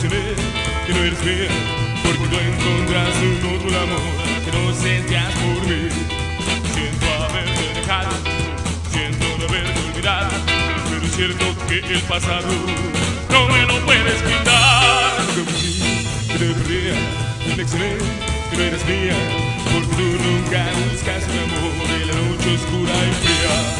leccioné que no eres mía, porque tú encontraste un otro amor que no sentías por mí. Siento haberte dejado, siento no haberte olvidado, pero es cierto que el pasado no me lo puedes quitar. Confí que te perdía, te leccioné que no eres mía, porque tú nunca buscas un amor en la noche oscura y fría.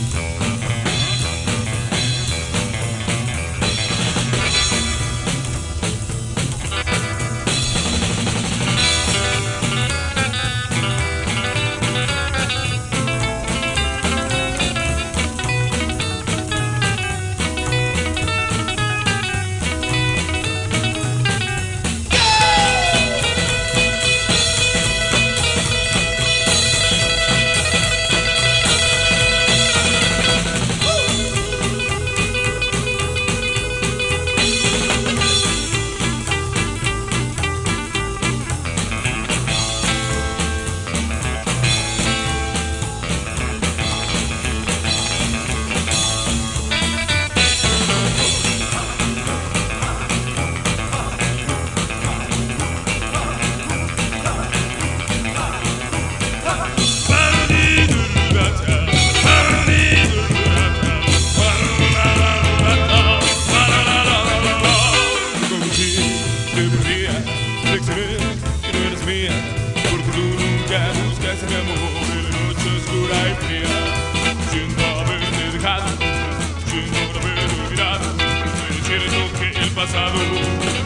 Mi amor en la noche oscura y fría. Siento haberte dejado, siento no haberte olvidado, pero es cierto que el pasado